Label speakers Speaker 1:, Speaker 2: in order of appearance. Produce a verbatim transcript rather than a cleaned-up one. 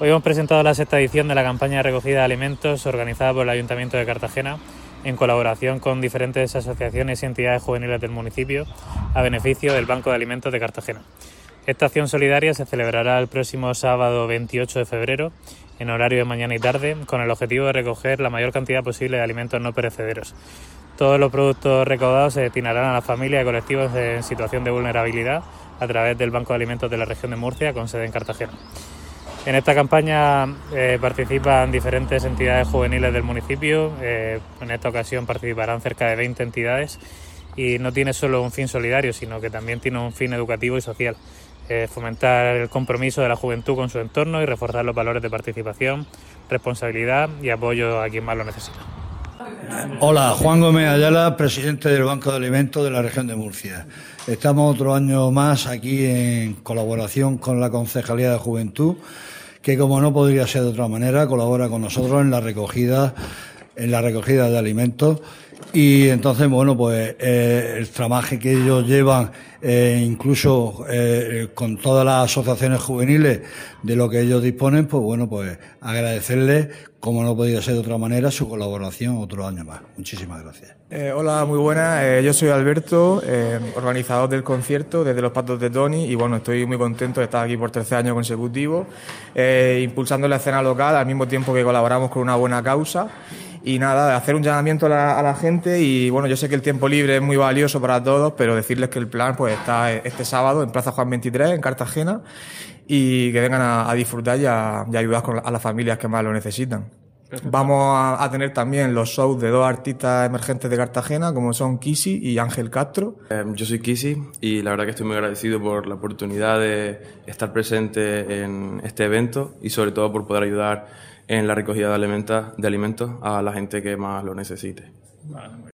Speaker 1: Hoy hemos presentado la sexta edición de la campaña de recogida de alimentos organizada por el Ayuntamiento de Cartagena en colaboración con diferentes asociaciones y entidades juveniles del municipio a beneficio del Banco de Alimentos de Cartagena. Esta acción solidaria se celebrará el próximo sábado veintiocho de febrero en horario de mañana y tarde con el objetivo de recoger la mayor cantidad posible de alimentos no perecederos. Todos los productos recaudados se destinarán a las familias y colectivos en situación de vulnerabilidad a través del Banco de Alimentos de la región de Murcia con sede en Cartagena. En esta campaña eh, participan diferentes entidades juveniles del municipio. Eh, en esta ocasión participarán cerca de veinte entidades y no tiene solo un fin solidario, sino que también tiene un fin educativo y social. Eh, fomentar el compromiso de la juventud con su entorno y reforzar los valores de participación, responsabilidad y apoyo a quien más lo necesita.
Speaker 2: Hola, Juan Gómez Ayala, presidente del Banco de Alimentos de la región de Murcia. Estamos otro año más aquí en colaboración con la Concejalía de Juventud, que como no podría ser de otra manera, colabora con nosotros en la recogida, en la recogida de alimentos. Y entonces, bueno, pues eh, el tramaje que ellos llevan, eh, incluso eh, con todas las asociaciones juveniles de lo que ellos disponen, pues bueno, pues agradecerles, como no podía ser de otra manera, su colaboración otro año más. Muchísimas gracias.
Speaker 3: Eh, hola, muy buenas. Eh, yo soy Alberto, eh, organizador del concierto desde Los Patos de Tony, y bueno, estoy muy contento de estar aquí por tercer año consecutivo, eh, impulsando la escena local al mismo tiempo que colaboramos con una buena causa. Y nada, hacer un llamamiento a la, a la gente y bueno, yo sé que el tiempo libre es muy valioso para todos, pero decirles que el plan pues está este sábado en Plaza Juan veintitrés, en Cartagena, y que vengan a, a disfrutar y a, y a ayudar con, a las familias que más lo necesitan. Perfecto. Vamos a, a tener también los shows de dos artistas emergentes de Cartagena, como son Kisi y Ángel Castro.
Speaker 4: Eh, yo soy Kisi y la verdad que estoy muy agradecido por la oportunidad de estar presente en este evento y sobre todo por poder ayudar en la recogida de alimentos, de alimentos a la gente que más lo necesite. Vale.